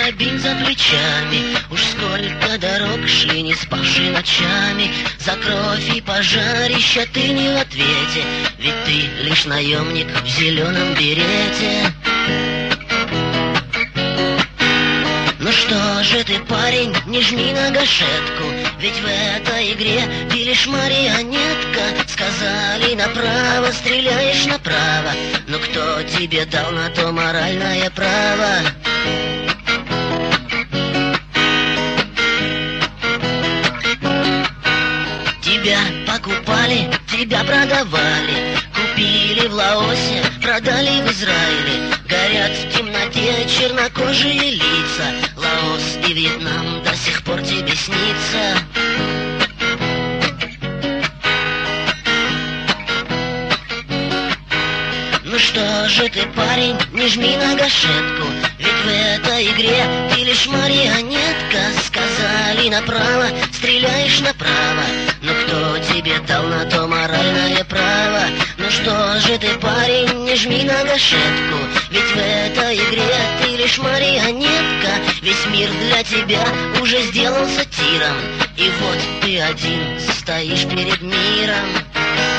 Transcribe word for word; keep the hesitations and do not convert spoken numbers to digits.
карабин за плечами. Уж сколько дорог шли, не спавшие ночами. За кровь и пожарища ты не в ответе, ведь ты лишь наемник в зеленом берете. Ну что же ты, парень, не жми на гашетку, ведь в этой игре ты лишь марионетка. Сказали направо, стреляешь направо, но кто тебе дал на то моральное право? Тебя покупали, тебя продавали, купили в Лаосе, продали в Израиле. Горят в темноте чернокожие лица, Лаос и Вьетнам до сих пор тебе снится. Ну что же ты, парень, не жми на гашетку, ведь в этой игре ты лишь марионетка. Сказали направо, стреляешь направо, но кто тебе дал на то моральное право? Ну что же ты, парень, не жми на гашетку, ведь в этой игре ты лишь марионетка. Весь мир для тебя уже сделался тиром, и вот ты один стоишь перед миром.